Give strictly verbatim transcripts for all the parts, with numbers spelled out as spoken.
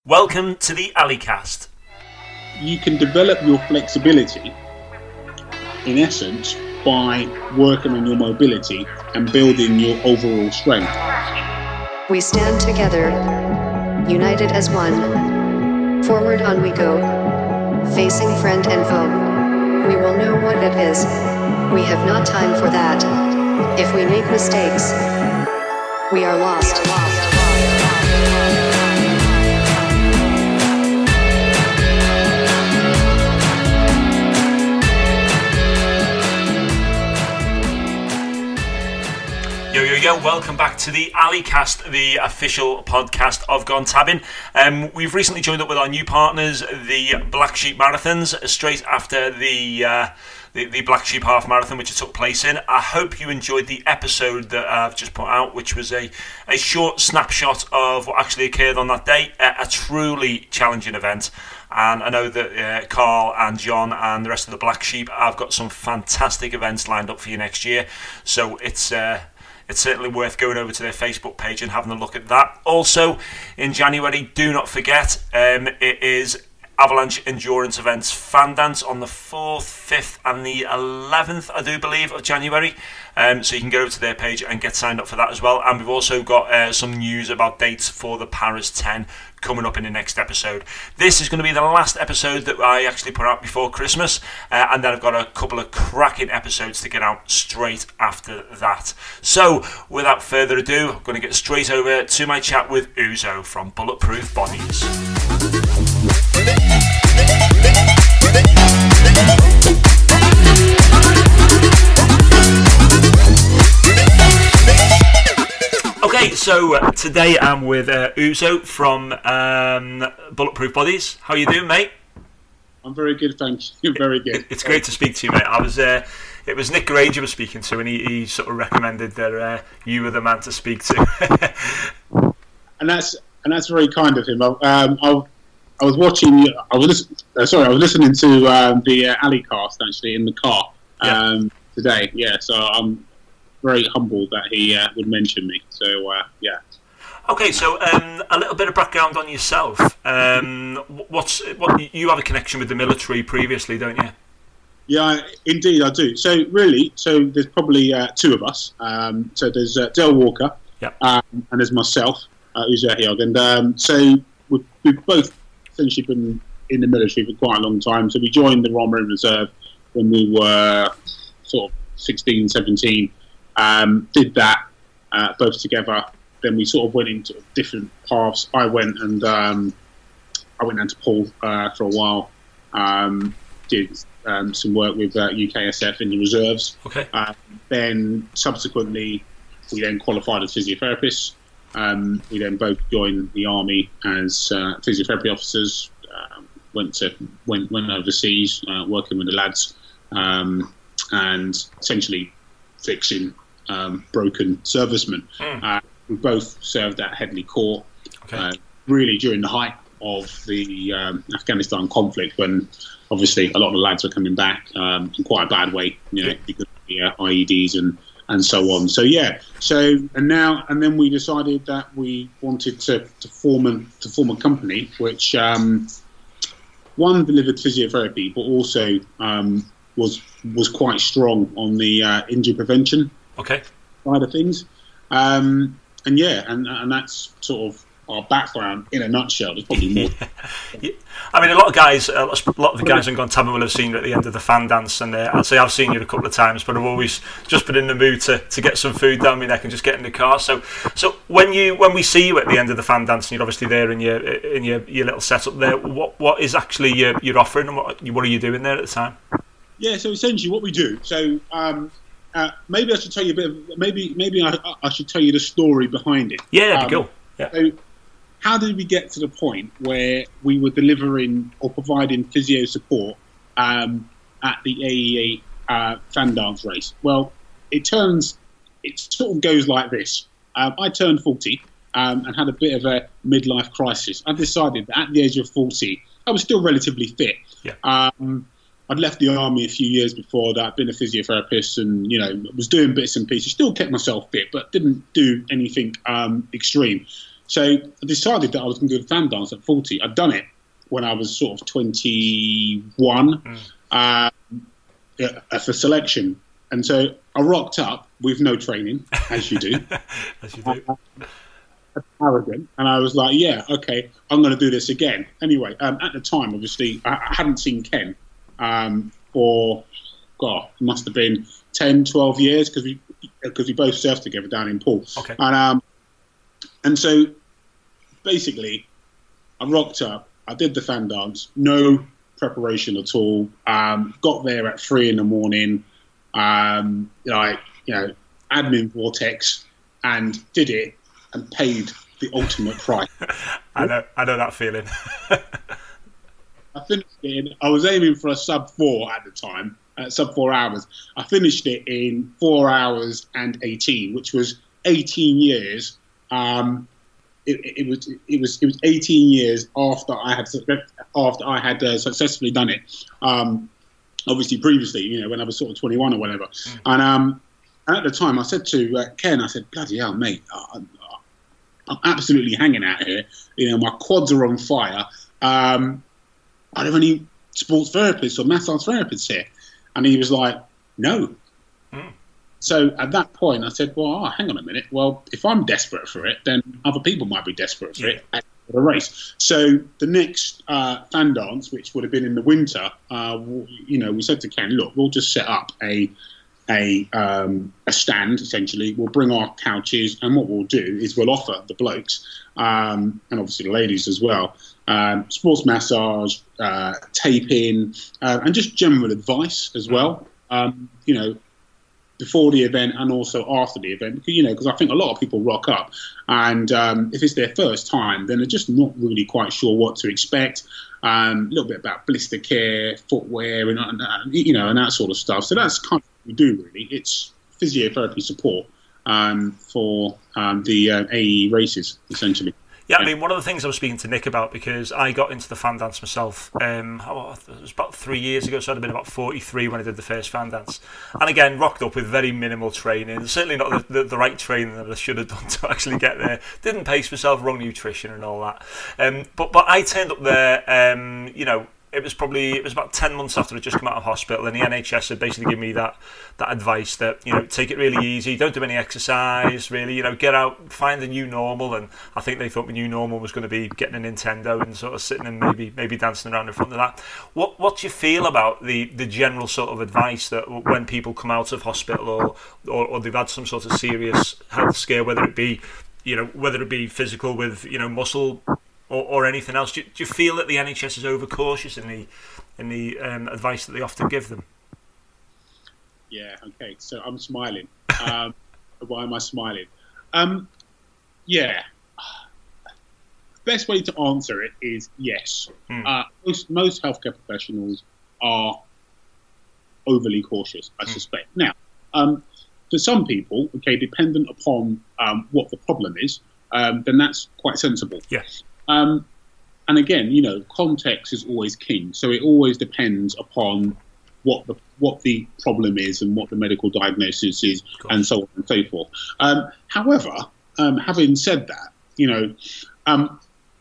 Welcome to the Alleycast. You can develop your flexibility, in essence, by working on your mobility and building your overall strength. We stand together, united as one. Forward on we go, facing friend and foe. We will know what it is. We have not time for that. If we make mistakes, we are lost. Yo, yo, yo, welcome back to the Alleycast, the official podcast of Gone Tabbing. Um, we've recently joined up with our new partners, the Black Sheep Marathons, straight after the, uh, the the Black Sheep Half Marathon, which it took place in. I hope you enjoyed the episode that I've just put out, which was a, a short snapshot of what actually occurred on that day. A, a truly challenging event. And I know that uh, Carl and John and the rest of the Black Sheep have got some fantastic events lined up for you next year. So it's... Uh, It's certainly worth going over to their Facebook page and having a look at that. Also, in January, do not forget, um, it is Avalanche Endurance Events Fan Dance on the fourth, fifth and the eleventh, I do believe, of January. Um, so you can go over to their page and get signed up for that as well. And we've also got uh, some news about dates for the Paris ten coming up in the next episode. This is going to be the last episode that I actually put out before Christmas, uh, and then I've got a couple of cracking episodes to get out straight after that. So, without further ado, I'm going to get straight over to my chat with Uzo from Bulletproof Bodies. Okay, so uh, today I'm with uh, Uzo from um, Bulletproof Bodies. How you doing, mate? I'm very good, thank you. Very good. It's great to speak to you, mate. I was, uh, it was Nick Granger I was speaking to, and he, he sort of recommended that uh, you were the man to speak to. and that's and that's very kind of him. I, um, I, I was watching. I was listen, uh, sorry. I was listening to um, the uh, Alleycast actually in the car um, yeah. today. Yeah, so I'm very humbled that he uh, would mention me. So uh, yeah. Okay, so um, a little bit of background on yourself. Um, what's what you have a connection with the military previously, don't you? Yeah, indeed I do. So really, so there's probably uh, two of us. Um, so there's uh, Dale Walker, yep. um, and there's myself, uh, Uzo Hiog, and um, so we've, we've both essentially been in the military for quite a long time. So we joined the Royal Marine Reserve when we were sort of sixteen, seventeen. Um, did that uh, both together. Then we sort of went into different paths. I went and um, I went down to Paul uh, for a while. Um, did um, some work with uh, U K S F in the reserves. Okay. Uh, then subsequently, we then qualified as physiotherapists. Um, we then both joined the army as uh, physiotherapy officers. Uh, went to went went overseas, uh, working with the lads, um, and essentially fixing um, broken servicemen. Mm. Uh, we both served at Headley Court, okay. uh, really during the height of the um, Afghanistan conflict, when obviously a lot of the lads were coming back um, in quite a bad way, you know, yeah. because of the uh, I E Ds and, and so on. So yeah, so and now and then we decided that we wanted to, to form a to form a company which um, one delivered physiotherapy, but also um, was was quite strong on the uh, injury prevention okay. side of things. Um, and yeah, and and that's sort of our background in a nutshell. There's probably more. yeah. I mean, a lot of guys, a lot of the guys on Gone Tabbing will have seen you at the end of the fan dance, and uh, I'll say I've seen you a couple of times, but I've always just been in the mood to, to get some food down my neck and just get in the car. So, so when you when we see you at the end of the fan dance, and you're obviously there in your in your, your little setup there, what what is actually your, your offering, and what what are you doing there at the time? Yeah, so essentially what we do. So um, uh, maybe I should tell you a bit. Of, maybe maybe I, I should tell you the story behind it. Yeah, that'd be um, cool. Yeah. So, how did we get to the point where we were delivering or providing physio support um, at the A E A uh, fan dance race? Well, it turns, it sort of goes like this. Um, I turned forty um, and had a bit of a midlife crisis. I decided that at the age of forty, I was still relatively fit. Yeah. Um, I'd left the army a few years before that, been a physiotherapist, and you know was doing bits and pieces. Still kept myself fit, but didn't do anything um, extreme. So I decided that I was going to do the fan dance at forty. I'd done it when I was sort of twenty-one mm. uh, for selection. And so I rocked up with no training, as you do. as you do. Uh, arrogant. And I was like, yeah, okay, I'm going to do this again. Anyway, um, at the time, obviously, I, I hadn't seen Ken um, for, God, it must have been ten, twelve years because we, because we both surfed together down in Poole. Okay. And, um, and so basically, I rocked up, I did the fan dance, no preparation at all, um, got there at three in the morning, um, like, you know, admin vortex, and did it and paid the ultimate price. I know, I know that feeling. I finished it in, I was aiming for a sub four at the time, uh, sub four hours. I finished it in four hours and eighteen, which was eighteen years. Um, it, it was it was it was eighteen years after I had after I had uh, successfully done it. Um, obviously, previously, you know, when I was sort of twenty-one or whatever, mm. and um, at the time, I said to uh, Ken, I said, "Bloody hell, mate, I'm, I'm absolutely hanging out here. You know, my quads are on fire. Um, are there any sports therapists or massage therapists here?" And he was like, "No." Mm. So at that point, I said, well, oh, hang on a minute. Well, if I'm desperate for it, then other people might be desperate for it at the race. So the next uh, fan dance, which would have been in the winter, uh, you know, we said to Ken, look, we'll just set up a a um, a stand, essentially. We'll bring our couches, and what we'll do is we'll offer the blokes, um, and obviously the ladies as well, um, sports massage, uh, taping, uh, and just general advice as well. Um, you know, before the event and also after the event, because, you know, because I think a lot of people rock up, and um, if it's their first time, then they're just not really quite sure what to expect. Um, a little bit about blister care, footwear, and, and uh, you know, and that sort of stuff. So that's kind of what we do, really. It's physiotherapy support um, for um, the uh, A E races, essentially. Yeah, I mean, one of the things I was speaking to Nick about, because I got into the fan dance myself, um, oh, it was about three years ago, so I'd have been about forty-three when I did the first fan dance. And again, rocked up with very minimal training, certainly not the, the, the right training that I should have done to actually get there. Didn't pace myself, wrong nutrition and all that. Um, but, but I turned up there, um, you know, it was probably it was about ten months after I'd just come out of hospital, and the N H S had basically given me that that advice that, you know, take it really easy, don't do any exercise, really, you know, get out, find a new normal. And I think they thought my new normal was going to be getting a Nintendo and sort of sitting and maybe maybe dancing around in front of that. What what do you feel about the, the general sort of advice that when people come out of hospital or, or or they've had some sort of serious health scare, whether it be, you know, whether it be physical with, you know, muscle Or, or anything else? Do you, do you feel that the N H S is overcautious in the in the um, advice that they often give them? Yeah. Okay. So I'm smiling. Um, why am I smiling? Um, yeah. Best way to answer it is yes. Hmm. Uh, most most healthcare professionals are overly cautious, I hmm. suspect. Now, um, for some people, okay, dependent upon um, what the problem is, um, then that's quite sensible. Yes. Um, and again, you know, context is always king. So it always depends upon what the what the problem is and what the medical diagnosis is, and so on and so forth. Um, however, um, having said that, you know, um,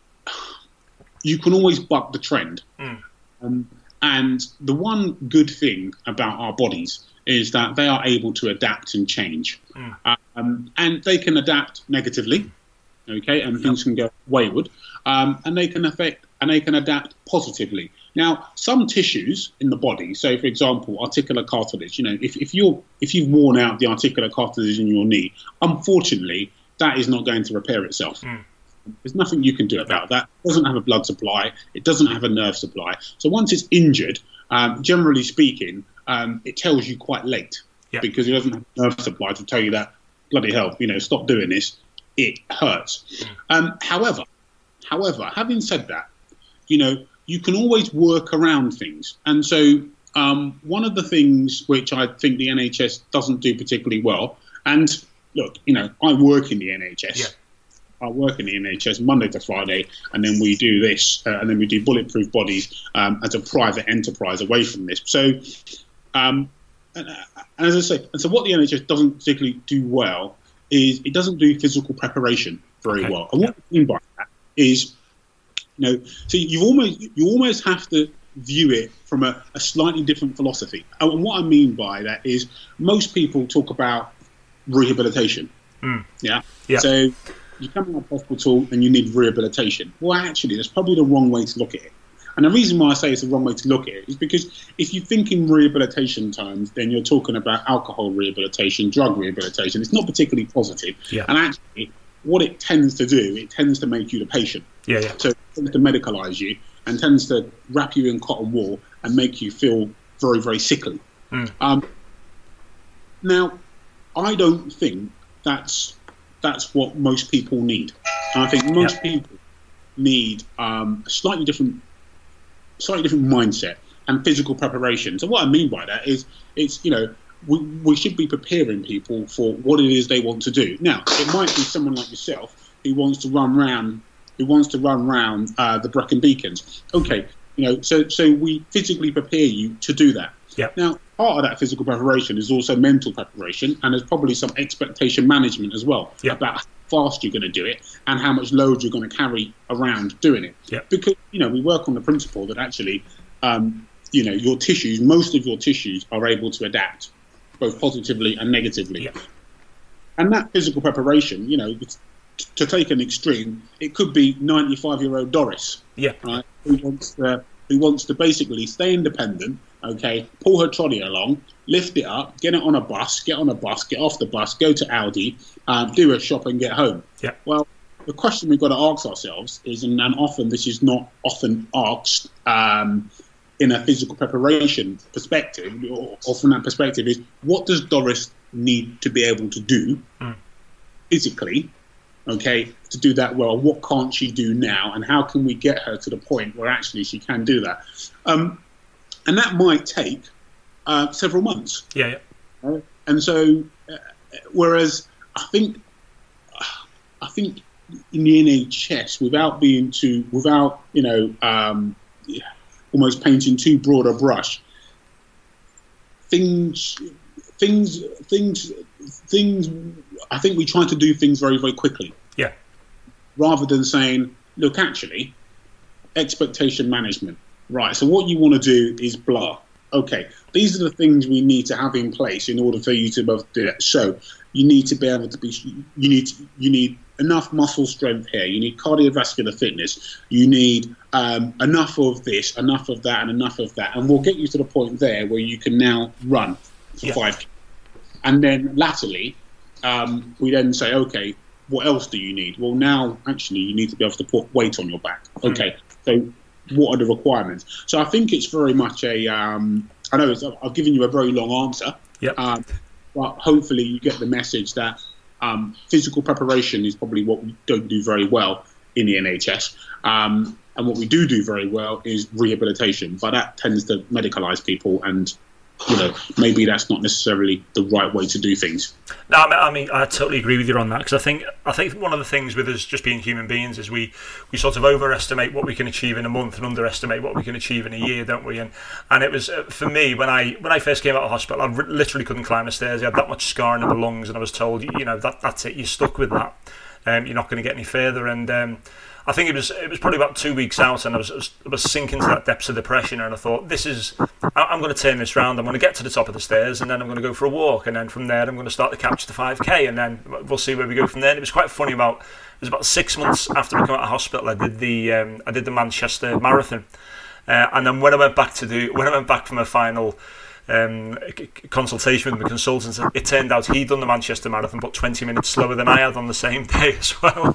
you can always buck the trend. Mm. Um, and the one good thing about our bodies is that they are able to adapt and change. Mm. Um, and they can adapt negatively. Okay, and things can go wayward, um, and they can affect and they can adapt positively. Now, some tissues in the body, so for example, articular cartilage. You know, if, if you're if you've worn out the articular cartilage in your knee, unfortunately, that is not going to repair itself. Mm. There's nothing you can do about that. It doesn't have a blood supply. It doesn't have a nerve supply. So once it's injured, um, generally speaking, um, it tells you quite late yeah. because it doesn't have a nerve supply to tell you that, bloody hell, you know, stop doing this. It hurts. Um, however, however, having said that, you know, you can always work around things. And so um, one of the things which I think the N H S doesn't do particularly well, and look, you know, I work in the N H S. Yeah. I work in the N H S Monday to Friday, and then we do this, uh, and then we do Bulletproof Bodies um, as a private enterprise away from this. So, um, and, and as I say, and so what the N H S doesn't particularly do well is it doesn't do physical preparation. very Okay. well. And what I mean by that is, you know, so you almost you almost have to view it from a, a slightly different philosophy. And what I mean by that is, most people talk about rehabilitation. Mm. Yeah. Yeah. So you come out of hospital and you need rehabilitation. Well, actually, that's probably the wrong way to look at it. And the reason why I say it's the wrong way to look at it is because if you think in rehabilitation terms, then you're talking about alcohol rehabilitation, drug rehabilitation. It's not particularly positive. Yeah. And actually, what it tends to do, it tends to make you the patient. Yeah, yeah. So it tends to medicalise you and tends to wrap you in cotton wool and make you feel very, very sickly. Mm. Um, now, I don't think that's that's what most people need. And I think most Yeah. people need um, a slightly different, slightly different mindset and physical preparation. So what I mean by that is, it's you know, we we should be preparing people for what it is they want to do. Now, it might be someone like yourself who wants to run round, who wants to run round uh, the Brecon Beacons. Okay, you know, so so we physically prepare you to do that. Yeah. Now, part of that physical preparation is also mental preparation, and there's probably some expectation management as well Yeah. about how fast you're going to do it and how much load you're going to carry around doing it. Yeah. Because, you know, we work on the principle that actually, um, you know, your tissues, most of your tissues are able to adapt, both positively and negatively. Yeah. And that physical preparation, you know, it's- to take an extreme, it could be ninety-five-year-old Doris, Yeah. right, who wants to who wants to basically stay independent, okay, pull her trolley along, lift it up, get it on a bus, get on a bus, get off the bus, go to Aldi, um, do a shop and get home. Yeah. Well, the question we've got to ask ourselves is, and, and often this is not often asked um, in a physical preparation perspective, or, or from that perspective, is what does Doris need to be able to do Mm. physically, okay, to do that well? What can't she do now, and how can we get her to the point where actually she can do that? Um, and that might take uh, several months. Yeah, yeah. Right? And so, uh, whereas I think, I think in the N H S, without being too, without you know, um, almost painting too broad a brush, things, things, things, things. I think we try to do things very, very quickly. Yeah. Rather than saying, look, actually, expectation management. Right. So what you want to do is blah. Okay. These are the things we need to have in place in order for you to be able to do that. So you need to be able to be. You need. You need enough muscle strength here. You need cardiovascular fitness. You need um, enough of this, enough of that, and enough of that. And we'll get you to the point there where you can now run for Yeah. five. And then latterly, um, we then say, okay, what else do you need? Well, now actually you need to be able to put weight on your back. Okay, so what are the requirements? So I think it's very much a. Um, I know it's, I've given you a very long answer, Yep. um, but hopefully you get the message that um, physical preparation is probably what we don't do very well in the N H S. Um, and what we do do very well is rehabilitation, but that tends to medicalise people, and you know, maybe that's not necessarily the right way to do things. No, I mean, I mean, I totally agree with you on that, because I think I think one of the things with us just being human beings is we, we sort of overestimate what we can achieve in a month and underestimate what we can achieve in a year, don't we? And and it was uh, for me when I when I first came out of hospital, I r- literally couldn't climb the stairs. I had that much scarring in the lungs, and I was told, you know, that that's it. You're stuck with that. Um, you're not going to get any further. And um, I think it was it was probably about two weeks out, and I was, I was I was sinking to that depths of depression, and I thought, this is I, I'm going to turn this round. I'm going to get to the top of the stairs, and then I'm going to go for a walk, and then from there I'm going to start the Couch to five K, and then we'll see where we go from there. And it was quite funny. About it was about six months after I came out of hospital, I did the um, I did the Manchester Marathon, uh, and then when I went back to do when I went back from a final. Um, consultation with the consultant, it turned out he'd done the Manchester Marathon but twenty minutes slower than I had on the same day as well.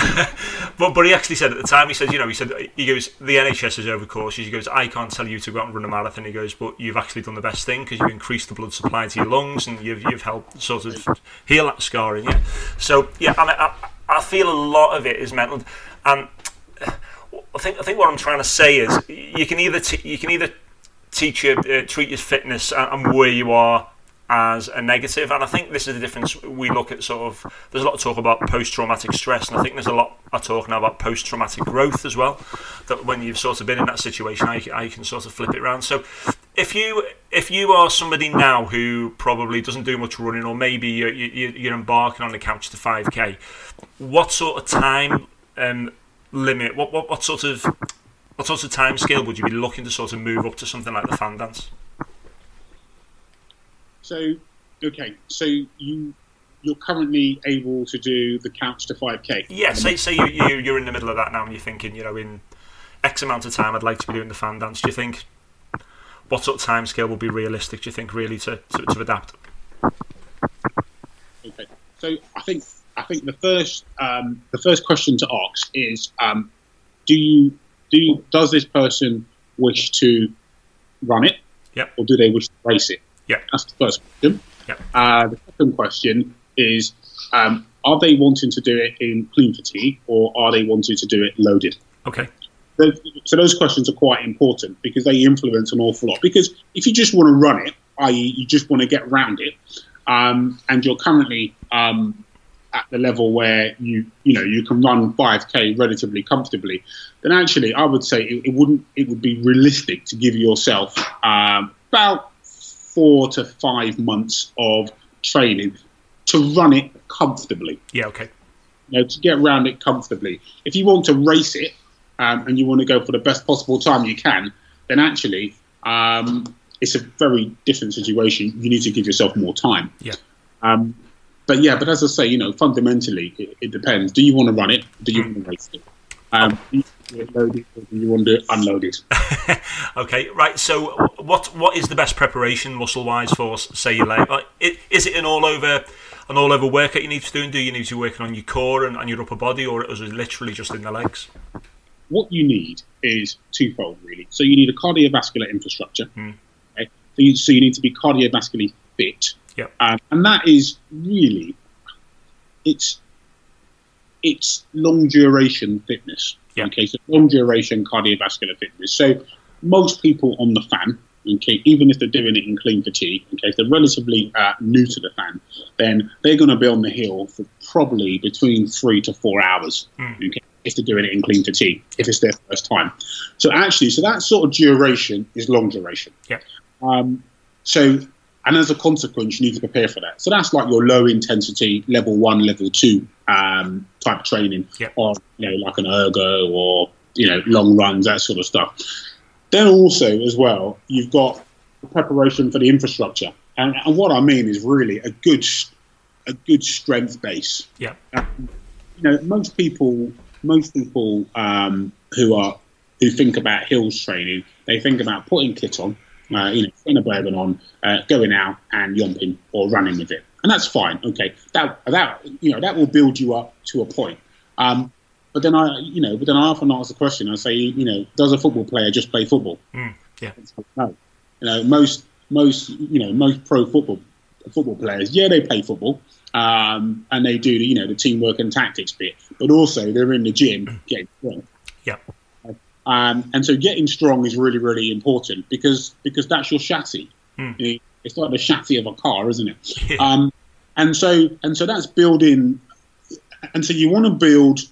but but he actually said at the time, he said, you know, he said he goes, the N H S is over courses. He goes, I can't tell you to go out and run a marathon. He goes, but you've actually done the best thing, because you've increased the blood supply to your lungs, and you've you've helped sort of heal that scarring. Yeah. So yeah, I mean, I, I feel a lot of it is mental, and I think I think what I'm trying to say is you can either t- you can either teach your uh, treat your fitness and where you are as a negative, and I think this is the difference. We look at sort of, there's a lot of talk about post-traumatic stress, and I think there's a lot of talk now about post-traumatic growth as well, that when you've sort of been in that situation, how you, how you can sort of flip it around. So if you if you are somebody now who probably doesn't do much running, or maybe you're, you- you're embarking on the couch to five K, what sort of time um, limit? What, what what sort of what sort of time scale would you be looking to sort of move up to something like the fan dance? So, okay, so you you're currently able to do the couch to five K. Yeah, say say you, you you're in the middle of that now, and you're thinking, you know, in X amount of time, I'd like to be doing the fan dance. Do you think what sort of time scale would be realistic? Do you think really to, to, to adapt? Okay, so I think I think the first um, the first question to ask is um, do you do you, does this person wish to run it? Yep. Or do they wish to race it? Yep. That's the first question. Yep. Uh, the second question is um, are they wanting to do it in clean fatigue, or are they wanting to do it loaded? Okay. So, so those questions are quite important because they influence an awful lot. Because if you just want to run it, that is you just want to get around it, um, and you're currently um, at the level where you you know you can run five K relatively comfortably, then actually I would say it, it wouldn't it would be realistic to give yourself um, about four to five months of training to run it comfortably. Yeah. Okay. You know, to get around it comfortably. If you want to race it um, and you want to go for the best possible time you can, then actually um, it's a very different situation. You need to give yourself more time. Yeah. Um, but yeah, but as I say, you know, fundamentally, it, it depends. Do you want to run it? Do you want to race it? Um, do you want to load it, or do you want to unload it? Okay, right. So, what what is the best preparation muscle wise for, say, your leg? Like, it, is it an all over an all over workout you need to do? And do you need to be working on your core and, and your upper body, or is it literally just in the legs? What you need is twofold, really. So you need a cardiovascular infrastructure. Mm. Okay? So, you, so you need to be cardiovascularly fit. Yep. Um, and that is really, it's it's long duration fitness. Yep. Okay, so long duration cardiovascular fitness. So most people on the fan, okay, even if they're doing it in clean fatigue, okay, if they're relatively uh, new to the fan, then they're going to be on the hill for probably between three to four hours. Mm. Okay, if they're doing it in clean fatigue, if it's their first time. So actually, so that sort of duration is long duration. Yeah. Um, so, and as a consequence, you need to prepare for that. So that's like your low intensity level one, level two um, type of training, Yep. or you know, like an ergo or you know, long runs, that sort of stuff. Then also as well, you've got the preparation for the infrastructure, and, and what I mean is really a good, a good strength base. Yeah. Um, you know, most people, most people um, who are who think about hills training, they think about putting kit on, uh, you know, putting a bourbon on, uh, going out and yomping or running with it, and that's fine. Okay, that that you know that will build you up to a point. Um, but then I, you know, but then I often ask the question. I say, you know, does a football player just play football? Mm, yeah. No. You know, most most you know most pro football football players, yeah, they play football, um, and they do the, you know, the teamwork and tactics bit, but also they're in the gym getting strong. Yeah. Um, and so getting strong is really, really important because because that's your chassis. Mm. You know, it's like the chassis of a car, isn't it? um, and so and so that's building. And so you want to build.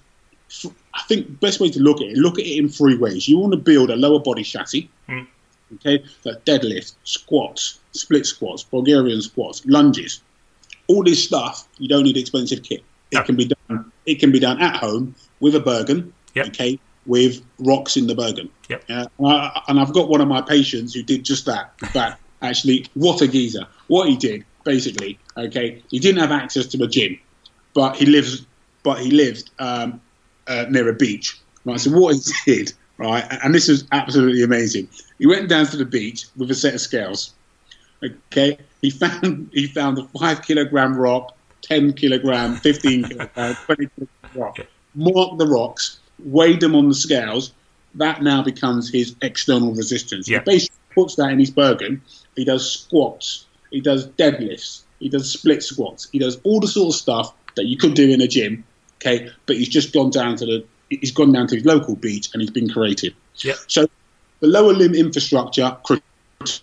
I think best way to look at it, look at it in three ways. You want to build a lower body chassis. Mm. Okay, that deadlift, squats, split squats, Bulgarian squats, lunges, all this stuff. You don't need expensive kit. It No. can be done. It can be done at home with a Bergen. Yep. Okay, with rocks in the Bergen. Yep. Uh, and, I, and I've got one of my patients who did just that. In fact, actually, what a geezer! What he did basically. Okay, he didn't have access to a gym, but he lives. But he lived um, uh, near a beach. Right. So what he did. Right, and this is absolutely amazing. He went down to the beach with a set of scales. Okay, he found he found a five kilogram rock, ten kilogram, fifteen kilogram, twenty kilogram rock. Marked the rocks, weighed them on the scales. That now becomes his external resistance. Yeah. He basically puts that in his Bergen. He does squats. He does deadlifts. He does split squats. He does all the sort of stuff that you could do in a gym. Okay, but he's just gone down to the. He's gone down to his local beach and he's been creative. Yeah. So the lower limb infrastructure, critical.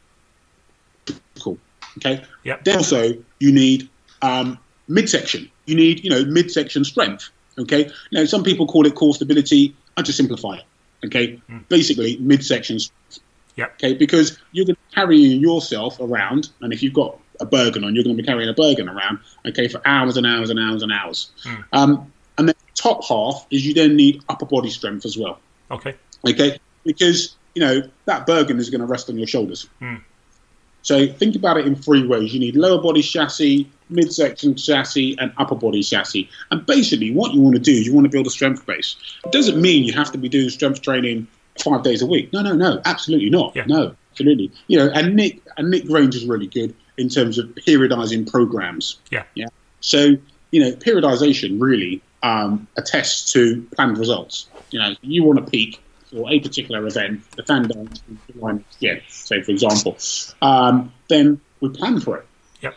Okay. Yeah. Then also you need um, midsection. You need, you know, midsection strength. Okay. Now some people call it core stability. I just simplify it. Okay. Mm. Basically midsection strength. Yeah. Okay, because you're going to be carrying yourself around, and if you've got a Bergen on, you're going to be carrying a Bergen around, okay, for hours and hours and hours and hours. Mm. Um, and then the top half is you then need upper body strength as well. Okay. Okay, because, you know, that Bergen is going to rest on your shoulders. Mm. So think about it in three ways. You need lower body chassis, midsection chassis, and upper body chassis. And basically what you want to do is you want to build a strength base. It doesn't mean you have to be doing strength training five days a week. No, no, no, absolutely not. Yeah. No, absolutely. You know, and Nick and Nick Grange is really good in terms of periodizing programs. Yeah. Yeah. So, you know, periodization really um, attests to planned results. You know, you want to peak for a particular event, the fan dance in July next year, say for example, um, then we plan for it. Yep.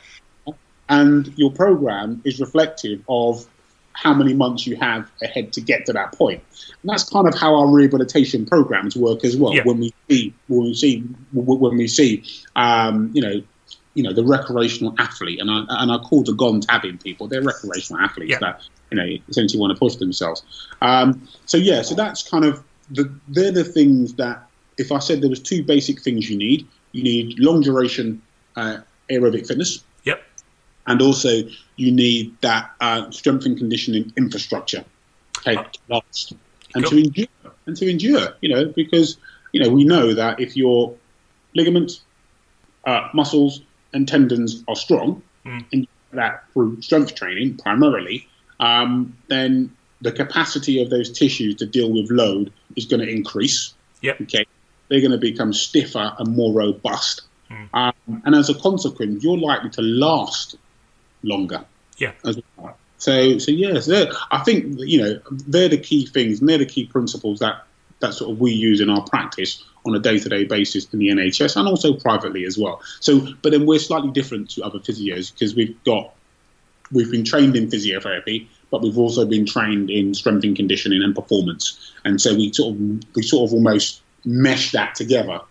And your program is reflective of how many months you have ahead to get to that point. And that's kind of how our rehabilitation programs work as well. Yeah. When we see, when we see, when we see, um, you know, you know, the recreational athlete, and I and I call the Gone Tabbing people, they're recreational athletes Yeah. that, you know, essentially want to push themselves. Um, so yeah, so that's kind of the they're the things that, if I said there was two basic things you need, you need long duration uh, aerobic fitness. Yep. And also, you need that uh, strength and conditioning infrastructure, okay, to last and Cool. to endure, and to endure. You know, because you know we know that if your ligaments, uh, muscles, and tendons are strong, Mm. and you do that through strength training primarily, um, then the capacity of those tissues to deal with load is going to increase. Yep. Okay, they're going to become stiffer and more robust, Mm. um, and as a consequence, you're likely to last longer. Yeah. As well. So, so yes, they're- I think you know they're the key things, and they're the key principles that that sort of we use in our practice on a day-to-day basis in the N H S and also privately as well. So, but then we're slightly different to other physios because we've got we've been trained in physiotherapy, but we've also been trained in strength and conditioning and performance, and so we sort of we sort of almost mesh that together.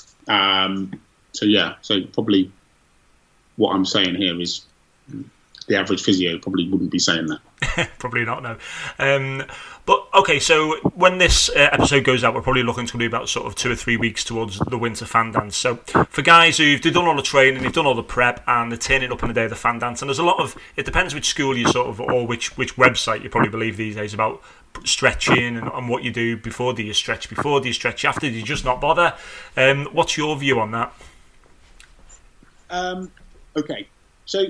Um, so yeah, so probably what I'm saying here is the average physio probably wouldn't be saying that. Probably not, no. Um, but, okay, so when this uh, episode goes out, we're probably looking to be about sort of two or three weeks towards the winter fan dance. So for guys who've they've done all the training, they've done all the prep, and they're turning up on the day of the fan dance, and there's a lot of, it depends which school you sort of, or which, which website you probably believe these days about stretching and, and what you do before. Do you stretch before? Do you stretch after? Do you just not bother? Um, what's your view on that? Um, okay, so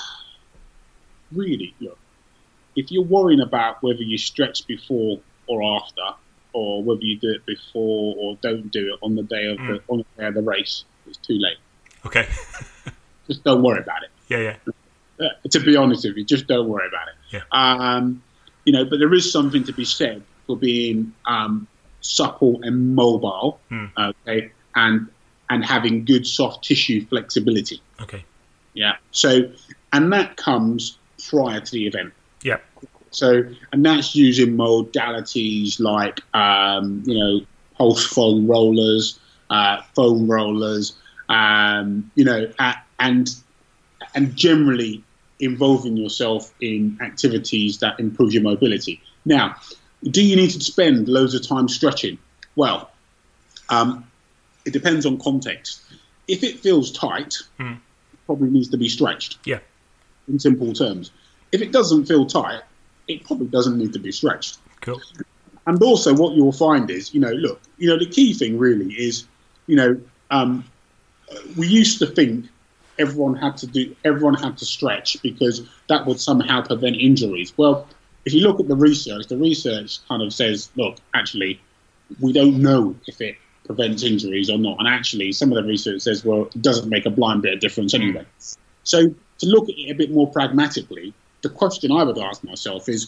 really, look, if you're worrying about whether you stretch before or after, or whether you do it before or don't do it on the day of the on the day of the race, it's too late. Okay. Just don't worry about it. Yeah, yeah. Uh, to be honest with you, just don't worry about it. Yeah. Um, you know, but there is something to be said for being um, supple and mobile, Mm. okay, and and having good soft tissue flexibility. Okay. Yeah. So, and that comes prior to the event. Yeah. So, and that's using modalities like, um, you know, pulse foam rollers, uh, foam rollers, um, you know, uh, and and generally involving yourself in activities that improve your mobility. Now, do you need to spend loads of time stretching? Well, um, it depends on context. If it feels tight, Mm. it probably needs to be stretched. Yeah. In simple terms. If it doesn't feel tight, it probably doesn't need to be stretched. Cool. And also what you'll find is, you know, look, you know, the key thing really is, you know, um, we used to think everyone had to do, everyone had to stretch because that would somehow prevent injuries. Well, if you look at the research, the research kind of says, look, actually, we don't know if it prevents injuries or not. And actually, some of the research says, well, it doesn't make a blind bit of difference anyway. So to look at it a bit more pragmatically, the question I would ask myself is,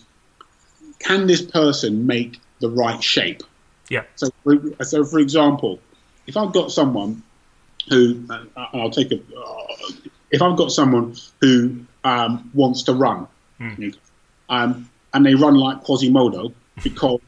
can this person make the right shape? Yeah. So, for, so for example, if I've got someone who, uh, I'll take a, uh, if I've got someone who um, wants to run, Mm. um, and they run like Quasimodo because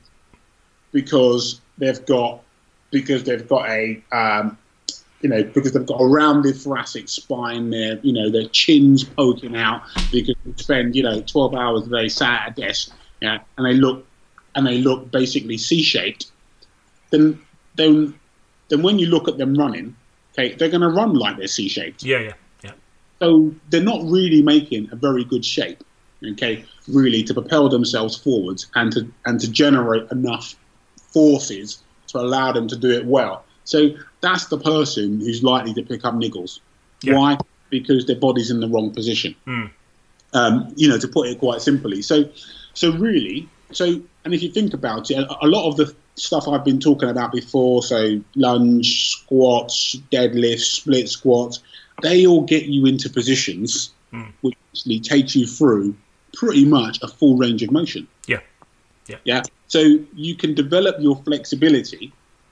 because they've got because they've got a um, you know, because they've got a rounded thoracic spine, their, you know, their chin's poking out because they spend, you know, twelve hours a day sat at a desk, yeah, and they look, and they look basically C-shaped, then, then then when you look at them running, okay, they're going to run like they're C-shaped. Yeah, yeah, yeah. So they're not really making a very good shape, okay, really to propel themselves forwards and to and to generate enough forces to allow them to do it well. So that's the person who's likely to pick up niggles. Yeah. Why? Because their body's in the wrong position. Mm. Um, you know, to put it quite simply. So, so really, so and if you think about it, a, a lot of the stuff I've been talking about before, so lunge, squats, deadlifts, split squats, they all get you into positions mm. which actually take you through pretty much a full range of motion. Yeah, yeah, yeah. So you can develop your flexibility,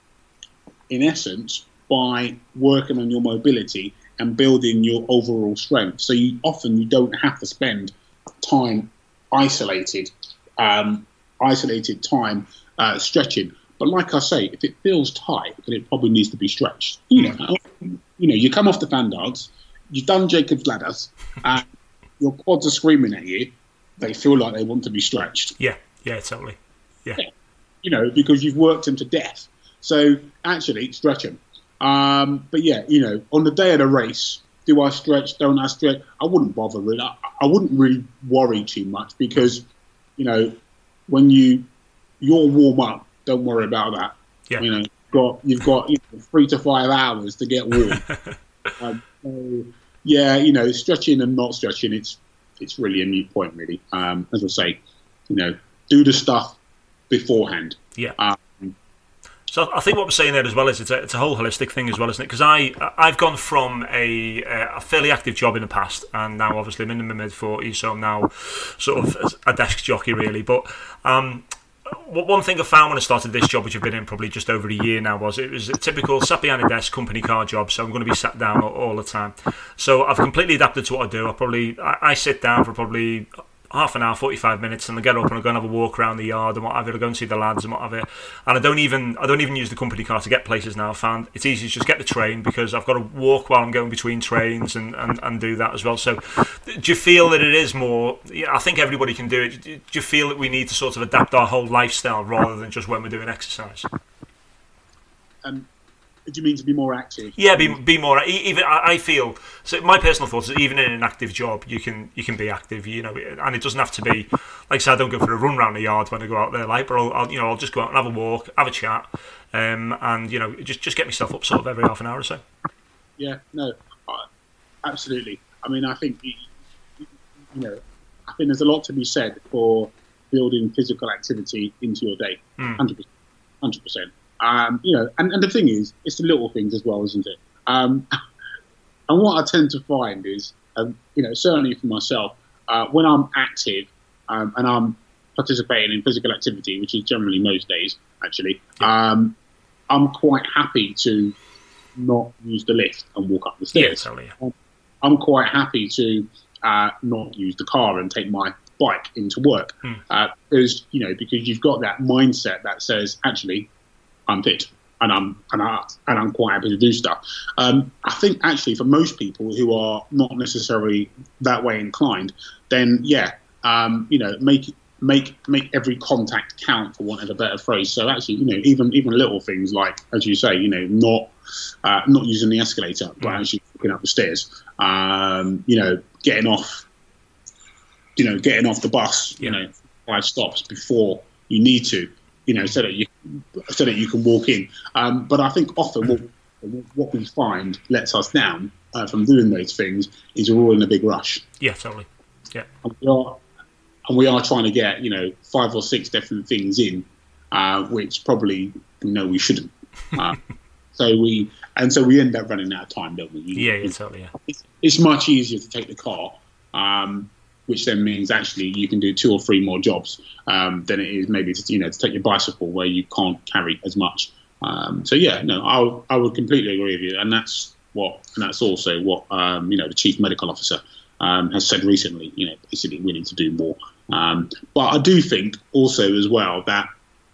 in essence, by working on your mobility and building your overall strength. So you often you don't have to spend time isolated, um, isolated time uh, stretching. But like I say, if it feels tight, then it probably needs to be stretched. You know, you know, you come off the fan dogs, you've done Jacob's ladders, and your quads are screaming at you. They feel like they want to be stretched. Yeah, yeah, totally. Yeah, yeah. You know, because you've worked them to death. So actually, stretch them. Um, but yeah, you know, on the day of the race, do I stretch? Don't I stretch? I wouldn't bother really. I, I wouldn't really worry too much because, you know, when you you're warm up, don't worry about that. Yeah. You know, you've got you've got you know, three to five hours to get warm. um, so, yeah, you know, stretching and not stretching, it's it's really a moot point, really. Um, as I say, you know, do the stuff beforehand. Yeah. Um, So I think what we're saying there as well is it's a, it's a whole holistic thing as well, isn't it? Because I I've gone from a a fairly active job in the past, and now obviously I'm in my mid forties, so I'm now sort of a desk jockey really. But um, one thing I found when I started this job, which I've been in probably just over a year now, was it was a typical sat behind a desk company car job. So I'm going to be sat down all, all the time. So I've completely adapted to what I do. I probably I, I sit down for probably half an hour, forty-five minutes, and I get up and I go and have a walk around the yard and what have you. I go and see the lads and what have you. And I don't even I don't even use the company car to get places now. I found it's easy to just get the train because I've got to walk while I'm going between trains and, and, and do that as well. So do you feel that it is more, yeah, I think everybody can do it. Do you feel that we need to sort of adapt our whole lifestyle rather than just when we're doing exercise? Um, do you mean to be more active? Yeah, be be more. Even I feel so. My personal thoughts is even in an active job, you can you can be active. You know, and it doesn't have to be like I said. I don't go for a run around the yard when I go out there, like, but I'll, I'll you know I'll just go out and have a walk, have a chat, um, and you know just just get myself up sort of every half an hour or so. Yeah, no, uh, absolutely. I mean, I think you know, I think there's a lot to be said for building physical activity into your day. Hundred percent, hundred percent. Um, you know, and, and the thing is, it's the little things as well, isn't it? Um, and what I tend to find is, um, you know, certainly for myself, uh, when I'm active um, and I'm participating in physical activity, which is generally most days, actually, um, I'm quite happy to not use the lift and walk up the stairs. Yeah, totally, yeah. I'm quite happy to uh, not use the car and take my bike into work hmm. uh, because, you know, because you've got that mindset that says, actually, I'm fit and I'm and, I, and I'm quite happy to do stuff. Um, I think actually for most people who are not necessarily that way inclined, then yeah, um, you know, make make make every contact count, for want of a better phrase. So actually, you know, even even little things like, as you say, you know, not uh, not using the escalator, but mm. actually walking up the stairs. Um, you know, getting off, you know, getting off the bus. Yeah. You know, five stops before you need to. You know, so that you so that you can walk in. Um, but I think often what, what we find lets us down uh, from doing those things is we're all in a big rush. Yeah, totally. Yeah, and we are, and we are trying to get, you know, five or six different things in, uh, which probably you know we shouldn't. Uh, so we and so we end up running out of time, don't we? Yeah, yeah, totally. Yeah. It's, it's much easier to take the car. Um, which then means actually you can do two or three more jobs um, than it is maybe to, you know, to take your bicycle where you can't carry as much. Um, so yeah, no, I I would completely agree with you, and that's what and that's also what um, you know the chief medical officer um, has said recently. You know, basically we need to do more. Um, but I do think also as well that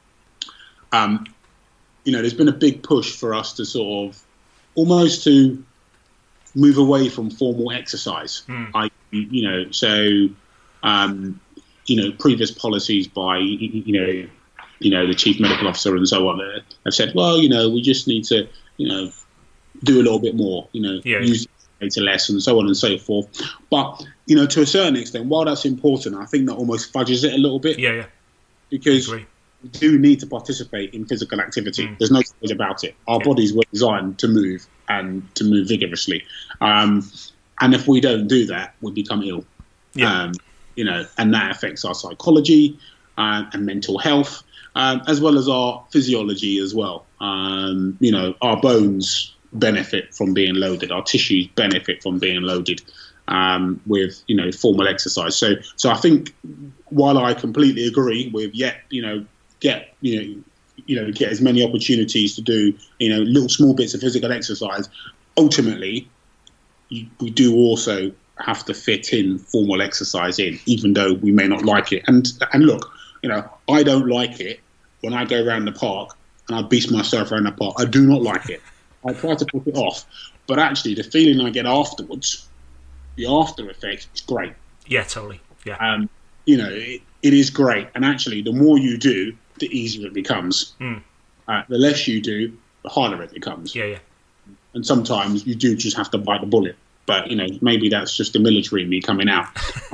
um, you know there's been a big push for us to sort of almost to move away from formal exercise. Mm. I, you know, so, um, you know, previous policies by, you know, you know, the chief medical officer and so on have said, well, you know, we just need to you know, do a little bit more, you know, yeah, use data less and so on and so forth. But, you know, to a certain extent, while that's important, I think that almost fudges it a little bit. Yeah, yeah. Because we do need to participate in physical activity. Mm. There's no way about it. Our yeah. bodies were designed to move and to move vigorously. Um, and if we don't do that, we become ill. Yeah. Um, you know, and that affects our psychology uh, and mental health, um, as well as our physiology as well. Um, you know, our bones benefit from being loaded. Our tissues benefit from being loaded um, with, you know, formal exercise. So, so I think while I completely agree with, yeah, you know, get, you know, you know, get as many opportunities to do, you know, little small bits of physical exercise, ultimately, you, we do also have to fit in formal exercise in, even though we may not like it. And and look, you know, I don't like it when I go around the park and I beast myself around the park. I do not like it. I try to put it off. But actually, the feeling I get afterwards, the after effect, is great. Yeah, totally. Yeah. Um, you know, it, it is great. And actually, the more you do, the easier it becomes. Mm. Uh, the less you do, the harder it becomes. Yeah, yeah. And sometimes you do just have to bite the bullet. But, you know, maybe that's just the military in me coming out.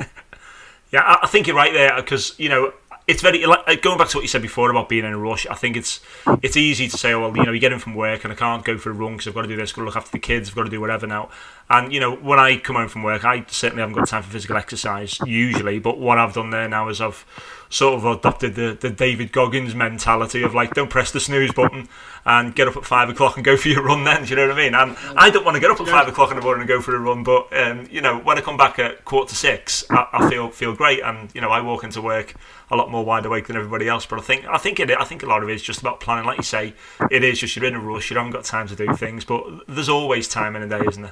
Yeah, I think you're right there, because, you know, it's very, like, going back to what you said before about being in a rush, I think it's it's easy to say, oh, well, you know, you get in from work and I can't go for a run because I've got to do this, I've got to look after the kids, I've got to do whatever now. And, you know, when I come home from work, I certainly haven't got time for physical exercise, usually, but what I've done there now is I've sort of adopted the, the David Goggins mentality of, like, don't press the snooze button and get up at five o'clock and go for your run then, do you know what I mean? And I don't want to get up at five o'clock in the morning and go for a run, but, um, you know, when I come back at quarter to six, I, I feel feel great, and, you know, I walk into work a lot more wide awake than everybody else. But I think I think it I think a lot of it is just about planning, like you say. It is just you're in a rush, you haven't got time to do things, but there's always time in a day, isn't there?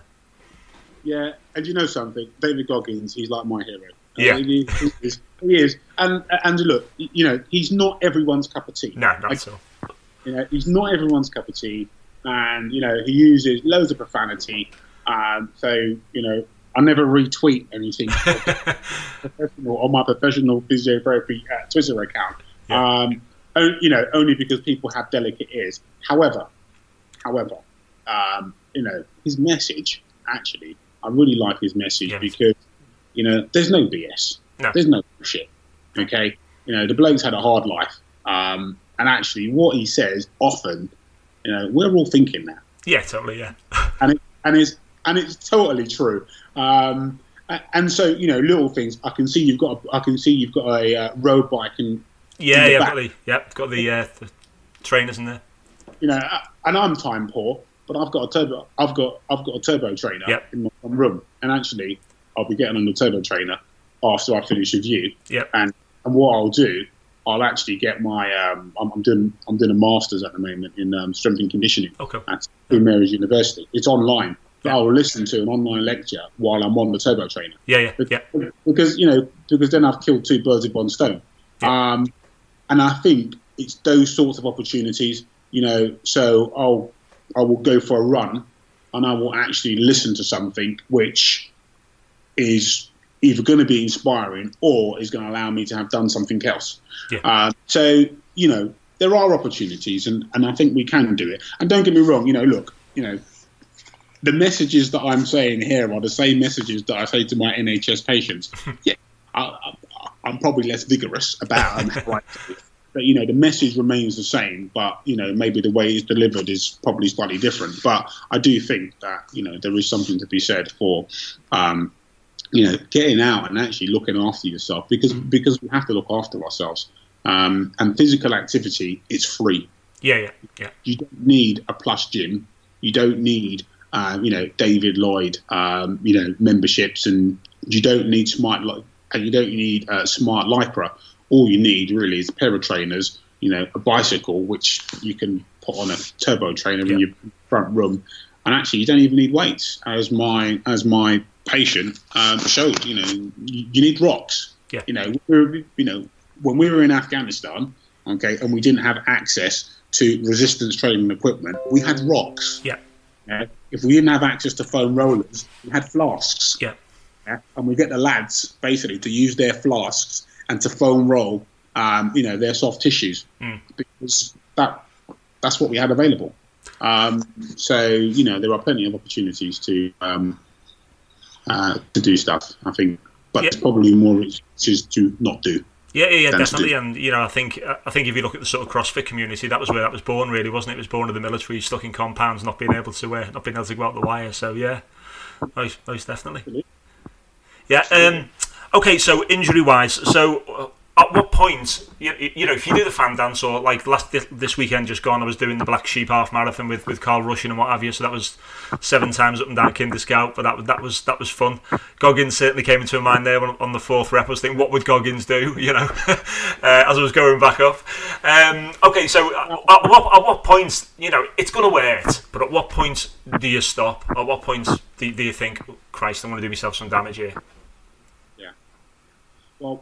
Yeah, and you know something, David Goggins, he's like my hero. Yeah, uh, he, he, is, he is. And and look, you know, he's not everyone's cup of tea. No, not at all. You know, he's not everyone's cup of tea, and you know, he uses loads of profanity. Um, so you know, I never retweet anything professional on my professional physiotherapy uh, Twitter account. Yeah. Um, you know, only because people have delicate ears. However, however, um, you know, his message, actually, I really like his message yes. because, you know, there's no B S. No. There's no shit. Okay? You know, the bloke's had a hard life. Um, and actually, what he says often, you know, we're all thinking that. Yeah, totally, yeah. and it, and it's and it's totally true. Um, and so, you know, little things. I can see you've got. A, I can see you've got a uh, road bike and. Yeah, yeah, got the, yep, got the, uh, the trainers in there. You know, and I'm time poor, but I've got a turbo. I've got I've got a turbo trainer yep. in my room, and actually, I'll be getting on the turbo trainer after I finish with you. Yep. And and what I'll do, I'll actually get my. Um, I'm, I'm doing I'm doing a masters at the moment in um, strength and conditioning okay. at Queen Mary's University. It's online. But I'll listen to an online lecture while I'm on the turbo trainer. Yeah, yeah, because, yeah. Because you know, because then I've killed two birds with one stone. Yeah. Um, and I think it's those sorts of opportunities. You know, so I'll I will go for a run, and I will actually listen to something which is either going to be inspiring or is going to allow me to have done something else. Yeah. Uh, so you know, there are opportunities, and, and I think we can do it. And don't get me wrong. You know, look, you know. The messages that I'm saying here are the same messages that I say to my N H S patients. Yeah, I, I, I'm probably less vigorous about them, right? But you know, the message remains the same. But you know, maybe the way it's delivered is probably slightly different. But I do think that you know there is something to be said for, um, you know, getting out and actually looking after yourself because because we have to look after ourselves. Um, and physical activity is free. Yeah, yeah, yeah. You don't need a plus gym. You don't need Uh, you know, David Lloyd, um, you know, memberships, and you don't need smart, and you don't need uh, smart Lycra. All you need really is a pair of trainers, you know, a bicycle, which you can put on a turbo trainer yeah. in your front room, and actually you don't even need weights, as my as my patient um, showed. You know, you, you need rocks. Yeah. You know, we were, you know, when we were in Afghanistan, okay, and we didn't have access to resistance training equipment, we had rocks. Yeah. Uh, if we didn't have access to foam rollers, we had flasks. Yeah. yeah. And we get the lads basically to use their flasks and to foam roll, um, you know, their soft tissues mm. because that that's what we had available. Um, so you know there are plenty of opportunities to um, uh, to do stuff. I think, but yeah. it's probably more excuses to not do. Yeah, yeah, yeah, definitely. And you know, I think I think if you look at the sort of CrossFit community, that was where that was born, really, wasn't it? It was born in the military, stuck in compounds, not being able to uh, not being able to go out the wire. So yeah, most, most definitely. Yeah. Um, okay. So injury wise, so. Uh, At what point, you, you know, if you do the fan dance, or like last this weekend just gone, I was doing the Black Sheep half marathon with, with Carl Rushing and what have you. So that was seven times up and down Kinder Scout, but that was that was that was fun. Goggins certainly came into my mind there on, on the fourth rep. I was thinking, what would Goggins do? You know, uh, as I was going back up. Um, okay, so at, at what at what point, you know, it's going to wear it, but at what point do you stop? At what point do, do you think, oh, Christ, I'm going to do myself some damage here? Yeah. Well.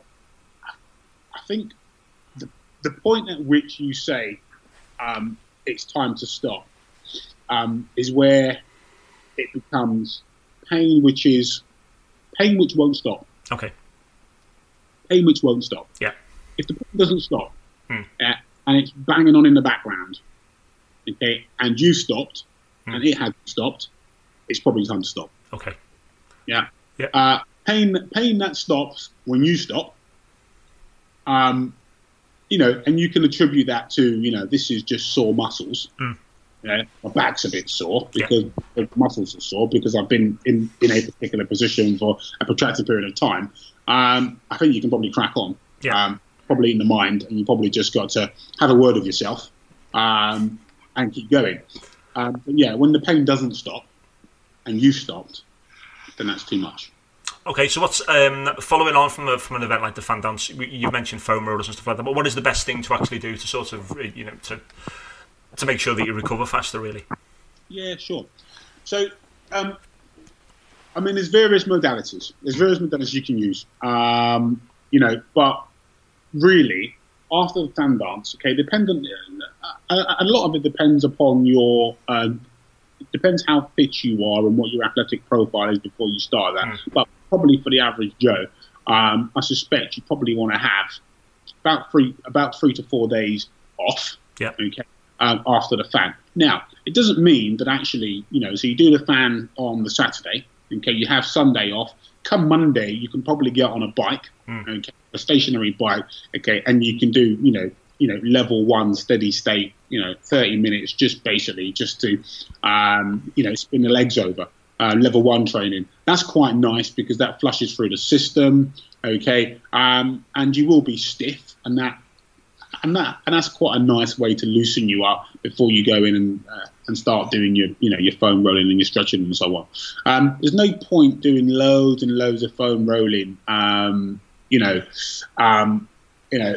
I think the, the point at which you say um, it's time to stop um, is where it becomes pain, which is pain which won't stop. Okay. Pain which won't stop. Yeah. If the pain doesn't stop, hmm. uh, and it's banging on in the background, okay, and you stopped, hmm. and it had stopped, it's probably time to stop. Okay. Yeah. Yeah. Uh, pain, pain that stops when you stop. Um, you know, and you can attribute that to, you know, this is just sore muscles. Mm. You know, my back's a bit sore because yeah. the muscles are sore because I've been in, in a particular position for a protracted period of time. Um, I think you can probably crack on, yeah. um, probably in the mind, and you probably just got to have a word with yourself um, and keep going. Um, but yeah, when the pain doesn't stop and you stopped, then that's too much. Okay, so what's um, following on from a, from an event like the fan dance? You've mentioned foam rollers and stuff like that, but what is the best thing to actually do to sort of, you know, to to make sure that you recover faster, really? Yeah, sure. So, um, I mean, there's various modalities. There's various modalities you can use, um, you know, but really, after the fan dance, okay, dependent, a, a lot of it depends upon your, uh, it depends how fit you are and what your athletic profile is before you start that. Mm. But probably for the average Joe, um, I suspect you probably want to have about three, about three to four days off. Yeah. Okay. Um, after the fan. Now, it doesn't mean that actually, you know, so you do the fan on the Saturday. Okay, you have Sunday off. Come Monday, you can probably get on a bike, mm. okay, a stationary bike. Okay, and you can do, you know, you know, level one steady state. You know, thirty minutes, just basically just to, um, you know, spin the legs over. Uh, level one training. That's quite nice because that flushes through the system. Okay, um, and you will be stiff, and that. And that and that's quite a nice way to loosen you up before you go in and uh, and start doing your you know your foam rolling and your stretching and so on. Um, there's no point doing loads and loads of foam rolling. Um, you know, um, you know,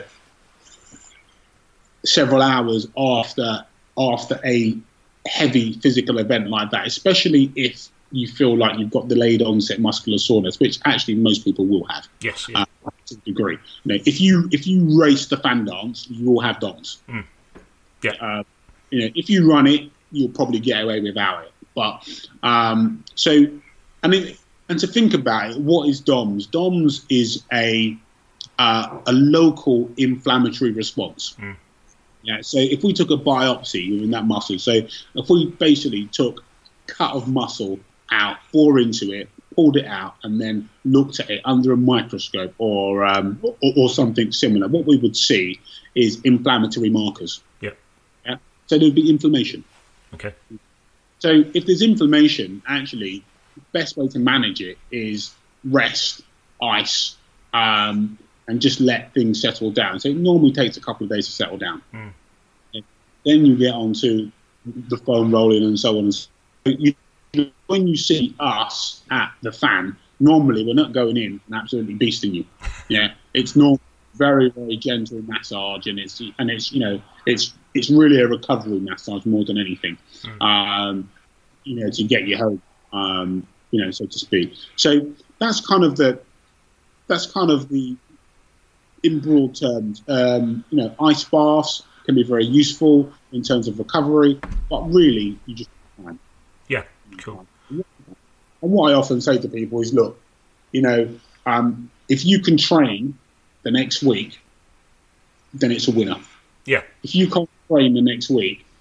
several hours after after a heavy physical event like that, especially if you feel like you've got delayed onset muscular soreness, which actually most people will have. Yes. Yeah. Uh, to a degree. You know, if you if you race the fan dance, you will have D O M S. Mm. Yeah. Uh, you know, if you run it, you'll probably get away without it. But um, so, I mean, and to think about it, what is D O M S? D O M S is a uh, a local inflammatory response. Mm. Yeah. So if we took a biopsy within that muscle, so if we basically took cut of muscle out, bore into it, pulled it out, and then looked at it under a microscope or, um, or or something similar, what we would see is inflammatory markers. Yeah. Yeah. So there'd be inflammation. Okay. So if there's inflammation, actually, the best way to manage it is rest, ice, um, and just let things settle down. So it normally takes a couple of days to settle down. Mm. Okay. Then you get on to the foam rolling and so on and so on. You, when you see us at the fan, normally we're not going in and absolutely beasting you. Yeah, it's normal, very very gentle massage, and it's and it's you know it's it's really a recovery massage more than anything. Mm. Um, you know, to get you home, um, you know, so to speak. So that's kind of the that's kind of the in broad terms. Um, you know, ice baths can be very useful in terms of recovery, but really you just can. Yeah, cool. And what I often say to people is, look, you know, um, if you can train the next week, then it's a winner. Yeah. If you can't train the next week,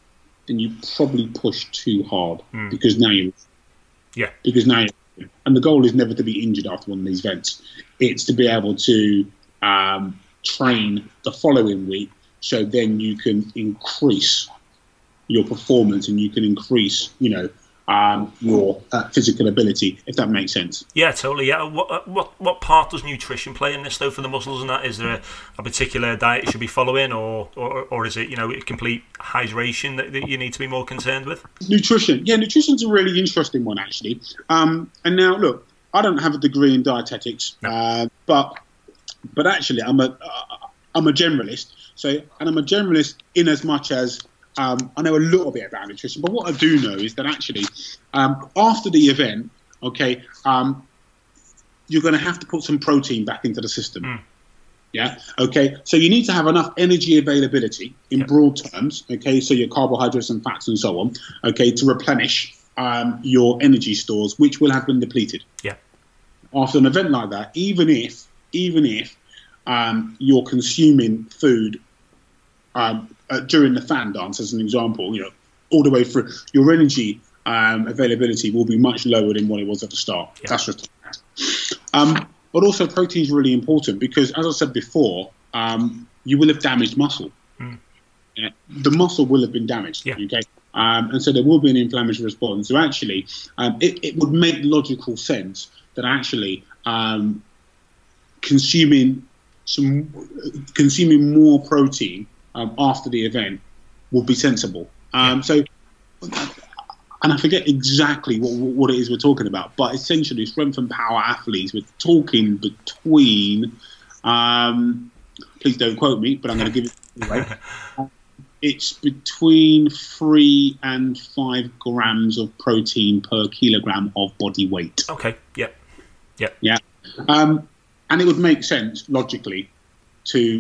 then you probably push too hard mm. because now you, yeah, because now, you, and the goal is never to be injured after one of these events. It's to be able to um, train the following week, so then you can increase your performance and you can increase, you know, um, your uh, physical ability, if that makes sense. Yeah, totally. Yeah. What what what part does nutrition play in this, though, for the muscles and that? Is there a, a particular diet you should be following, or, or or is it, you know, complete hydration that, that you need to be more concerned with? Nutrition. Yeah, nutrition's a really interesting one, actually. Um, and now, look, I don't have a degree in dietetics, no. uh, but but actually, I'm a uh, I'm a generalist. So, and I'm a generalist in as much as Um, I know a little bit about nutrition, but what I do know is that actually, um, after the event, okay, um, you're going to have to put some protein back into the system. Mm. Yeah. Okay. So you need to have enough energy availability in yep. broad terms. Okay. So your carbohydrates and fats and so on. Okay. To replenish um, your energy stores, which will have been depleted. Yeah. After an event like that, even if, even if um, you're consuming food. Um, uh, during the fan dance, as an example, you know, all the way through, your energy um, availability will be much lower than what it was at the start. Yeah. That's just um, but also protein is really important because, as I said before, um, you will have damaged muscle. Mm. Yeah, the muscle will have been damaged. Yeah. Okay, um, and so there will be an inflammatory response. So actually, um, it, it would make logical sense that actually um, consuming some consuming more protein Um, after the event will be sensible. Um, so, and I forget exactly what what it is we're talking about, but essentially, strength and power athletes, we're talking between. Um, please don't quote me, but I'm going to give it anyway. It's between three and five grams of protein per kilogram of body weight. Okay. Yep. Yep. Yeah. Um, and it would make sense logically to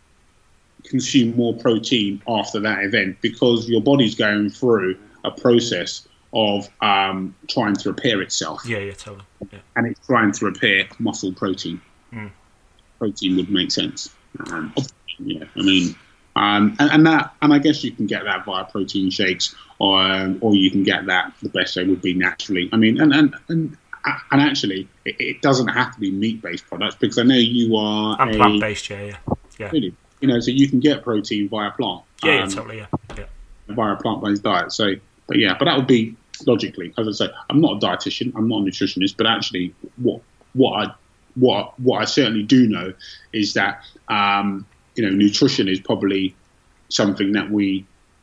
consume more protein after that event because your body's going through a process of um, trying to repair itself. Yeah, yeah, totally. Yeah. And it's trying to repair muscle protein. Mm. Protein would make sense. Um, yeah, I mean, um, and, and that, and I guess you can get that via protein shakes, or um, or you can get that. The best way would be naturally. I mean, and and and, and actually, it, it doesn't have to be meat-based products because I know you are. I'm a, plant-based, yeah, yeah, yeah. Really. You know, so you can get protein via plant. Yeah, yeah, um, totally, yeah, yeah. Via a plant-based diet. So, but yeah, but that would be logically, as I say, I'm not a dietitian, I'm not a nutritionist, but actually, what what I what what I certainly do know is that um, you know, nutrition is probably something that we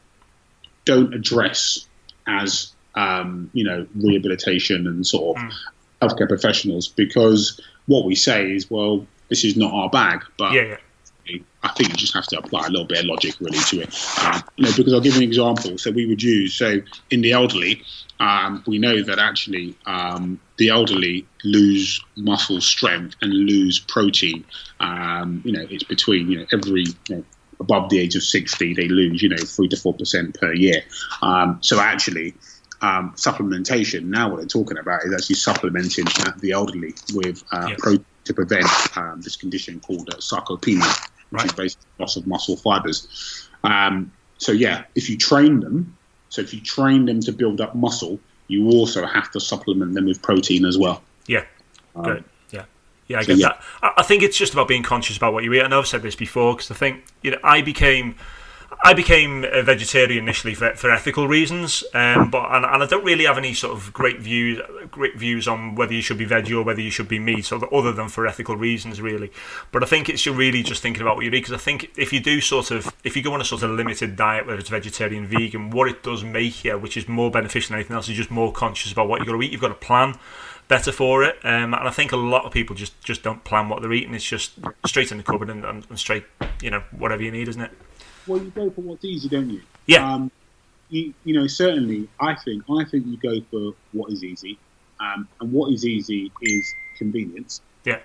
don't address as um, you know, rehabilitation and sort of mm. healthcare professionals because what we say is, well, this is not our bag, but. Yeah, yeah. I think you just have to apply a little bit of logic really to it, um, you know, because I'll give you an example. So we would use, so in the elderly, um, we know that actually um, the elderly lose muscle strength and lose protein. Um, you know, it's between, you know, every, you know, above the age of sixty, they lose, you know, three to four percent per year. Um, so actually, um, supplementation, now what they're talking about is actually supplementing the elderly with uh, yes. protein to prevent um, this condition called uh, sarcopenia. Which right. is basically loss of muscle fibers. Um, so yeah, if you train them, so if you train them to build up muscle, you also have to supplement them with protein as well. Yeah, um, good. Yeah, yeah, I so get yeah. that. I think it's just about being conscious about what you eat. I know I've said this before because I think, you know, I became. I became a vegetarian initially for, for ethical reasons, um, but and, and I don't really have any sort of great views great views on whether you should be veggie or whether you should be meat, other than for ethical reasons, really. But I think it's you're really just thinking about what you eat, because I think if you do sort of if you go on a sort of limited diet, whether it's vegetarian, vegan, what it does make you, which is more beneficial than anything else, is just more conscious about what you've got to eat. You've got to plan better for it, um, and I think a lot of people just, just don't plan what they're eating. It's just straight in the cupboard and, and, and straight, you know, whatever you need, isn't it? Well, you go for what's easy, don't you? Yeah. Um, you, you know, certainly, I think I think you go for what is easy, um, and what is easy is convenience. Yeah.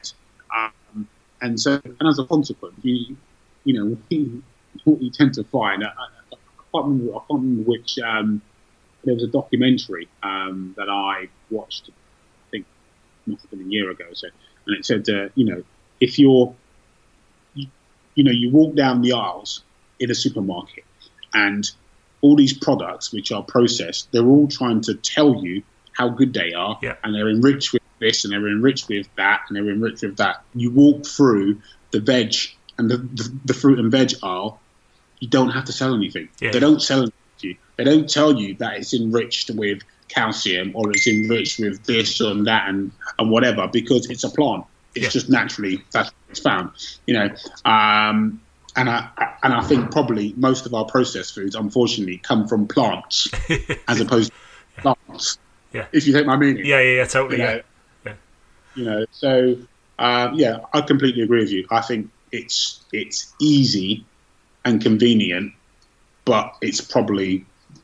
Um, and so, and as a consequence, you, you know, what you tend to find. I, I, I can't remember. I can't remember which. Um, there was a documentary um, that I watched. I think it must have been a year ago. So, and it said, uh, you know, if you're, you, you know, you walk down the aisles in a supermarket, and all these products which are processed, they're all trying to tell you how good they are, yeah. and they're enriched with this, and they're enriched with that, and they're enriched with that. You walk through the veg and the, the, the fruit and veg aisle, you don't have to sell anything. Yeah. They don't sell anything to you. They don't tell you that it's enriched with calcium or it's enriched with this and that and, and whatever, because it's a plant. It's yeah. just naturally that's what it's found, you know. Um, and I and I think probably most of our processed foods, unfortunately, come from plants as opposed to plants. Yeah. If you take my meaning. Yeah, yeah, yeah, totally. You know, yeah. yeah. You know, so uh, yeah, I completely agree with you. I think it's it's easy and convenient, but it's probably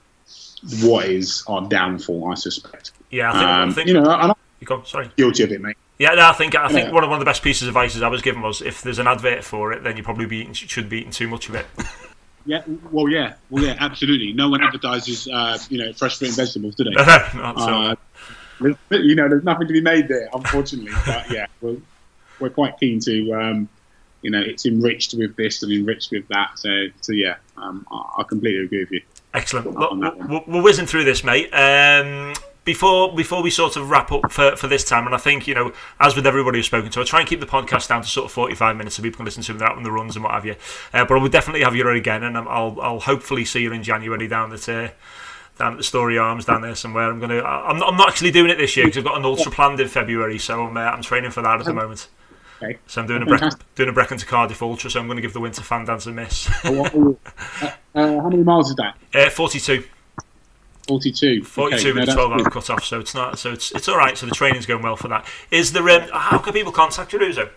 what is our downfall, I suspect. Yeah, I think, um, I think you know, I'm you go, sorry. guilty of it, mate. Yeah, no, I think I think Yeah. one of one of the best pieces of advice I was given was if there's an advert for it, then you probably be eating, shouldn't be eating too much of it. Yeah, well, yeah, well, yeah, absolutely. No one advertises, uh, you know, fresh fruit and vegetables, do they? Not so. Uh, there's- you know, there's nothing to be made there, unfortunately. But yeah, we're, we're quite keen to, um, you know, it's enriched with this and enriched with that. So, so yeah, um, I, I completely agree with you. Excellent. on Look, that one. we're, we're whizzing through this, mate. Um, before before we sort of wrap up for, for this time, and I think, you know, as with everybody who's spoken to, I try and keep the podcast down to sort of forty-five minutes so people can listen to them out on the runs and what have you. Uh, but I will definitely have you on again, and I'll I'll hopefully see you in January down at uh, down at the Story Arms down there somewhere. I'm gonna I'm not, I'm not actually doing it this year because I've got an ultra planned in February, so I'm uh, I'm training for that at the moment. Okay. So I'm doing a Fantastic. Bre- doing a Brecon to Cardiff ultra, so I'm going to give the winter fan dance a miss. uh, uh, how many miles is that? uh, forty-two. forty-two. forty-two Okay, no, with a that's twelve hour good. cut off, so it's not, so it's it's all right. So the training's going well for that. Is there? Um, how can people contact you, Uzo?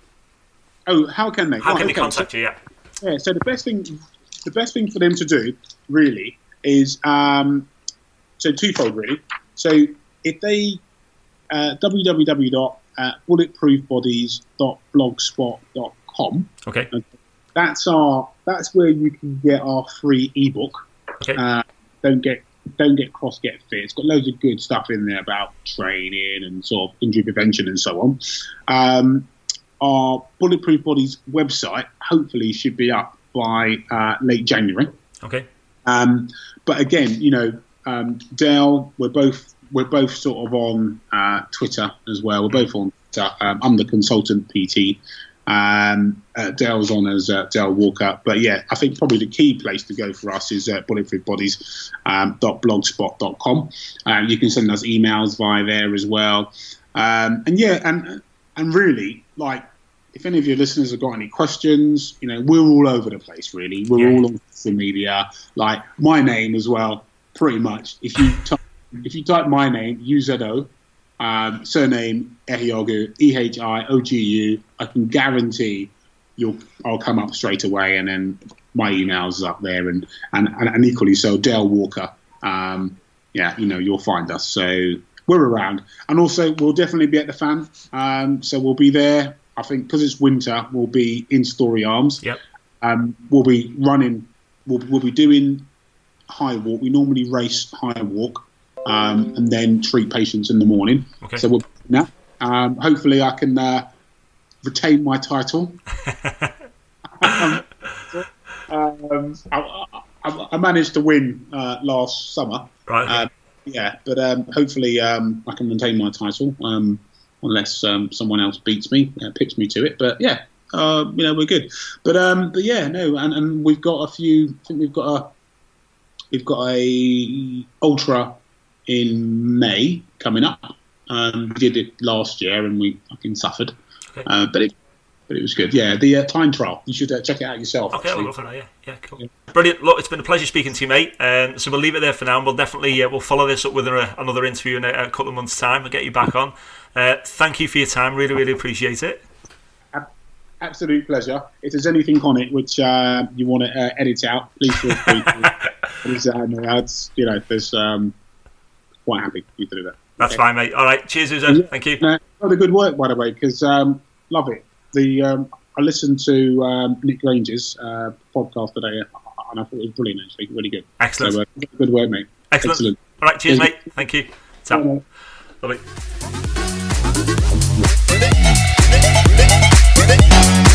Oh, how can they? How Right, can they okay, contact you? Yeah, so, yeah, so the best thing, the best thing for them to do really is um, so twofold really. So if they uh, w w w dot bulletproof bodies dot blogspot dot com. okay, That's our. That's where you can get our free ebook. okay, Uh, don't get don't get cross, get fit. It's got loads of good stuff in there about training and sort of injury prevention and so on. Um, our Bulletproof Bodies website hopefully should be up by uh, late January. okay, Um, but again, you know, um, Dale, we're both we're both sort of on uh, Twitter as well. We're both on Twitter. Um, I'm the consultant P T. Um, uh, Dale's on as uh, Dale Walker. But yeah, I think probably the key place to go for us is uh, bulletproof bodies dot blogspot dot com. Um, you can send us emails via there as well. Um, and yeah, and and really, like, if any of your listeners have got any questions, you know, we're all over the place, really. We're Yeah. all on social media. Like, my name as well, pretty much. If you type, if you type my name, U Z O, um, surname Ehiogu, E H I O G U, I can guarantee you'll I'll come up straight away, and then my email's up there, and, and, and, and equally so, Dale Walker. Um, yeah, you know, you'll find us. So we're around. And also, we'll definitely be at the Fan. Um, so we'll be there. I think because it's winter, we'll be in Story Arms. yep, Um, we'll be running, we'll, we'll be doing high walk. We normally race high walk um, and then treat patients in the morning. okay. So we'll be doing that. Um, hopefully I can uh, retain my title. um, um, I, I, I managed to win uh, last summer. right, okay. Uh, yeah, but um, hopefully um, I can maintain my title um, unless um, someone else beats me, uh, picks me to it. But yeah, uh, you know, we're good. But um, but yeah, no, and, and we've got a few. I think we've got a we've got a ultra in May coming up. Um, we did it last year and we fucking suffered, Okay. uh, but it but it was good. Yeah, the uh, time trial. You should uh, check it out yourself. Okay, I'll actually. go for that. Yeah, yeah, cool. Brilliant. Look, it's been a pleasure speaking to you, mate. Um, so we'll leave it there for now, and we'll definitely uh, we'll follow this up with a, another interview in a, a couple of months' time. We'll get you back on. Uh, thank you for your time. Really, really appreciate it. Absolute pleasure. If there's anything on it which uh, you want to uh, edit out, please feel free to. Please, uh, no, that's, you know, there's um, quite happy for you to do that. That's Okay. fine, mate. All right. Cheers, Uzo. Thank you. Uh, rather good work, by the way, because um, love it. The um, I listened to um, Nick Granger's uh, podcast today, and I thought it was brilliant. Actually, really good. Excellent. So, uh, good work, mate. Excellent. Excellent. All right. Cheers, Cheers. mate. Thank you. Ta. Bye, mate.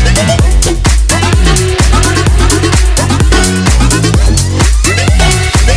Bye-bye.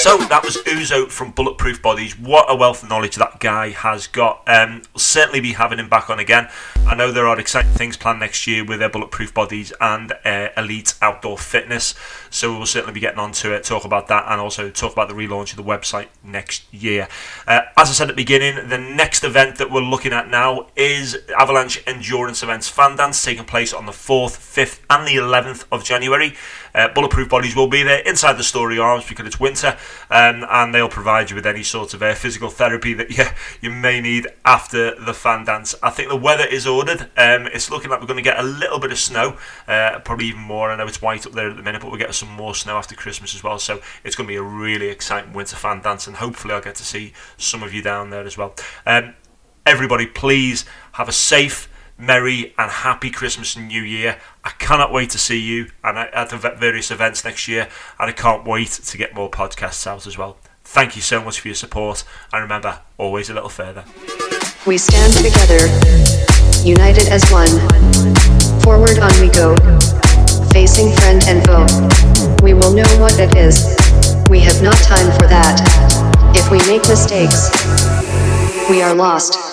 So that was Uzo from Bulletproof Bodies. What a wealth of knowledge that guy has got. Um, we'll certainly be having him back on again. I know there are exciting things planned next year with their Bulletproof Bodies and uh, Elite Outdoor Fitness. So we will certainly be getting on to it, talk about that, and also talk about the relaunch of the website next year. Uh, as I said at the beginning, the next event that we're looking at now is Avalanche Endurance Events Fan Dance, taking place on the fourth, fifth and the eleventh of January. Uh, Bulletproof Bodies will be there inside the Story Arms because it's winter, um, and they'll provide you with any sort of uh, physical therapy that you, you may need after the fan dance. I think the weather is ordered. Um, it's looking like we're going to get a little bit of snow, uh, probably even more. I know it's white up there at the minute, but we'll get some more snow after Christmas as well. So it's going to be a really exciting winter fan dance, and hopefully I'll get to see some of you down there as well. Um, everybody, please have a safe, merry and happy Christmas and New Year. I cannot wait to see you and at the various events next year, and I can't wait to get more podcasts out as well. Thank you so much for your support, and remember, always a little further. We stand together, united as one. Forward on we go, facing friend and foe. We will know what it is. We have not time for that. If we make mistakes, we are lost.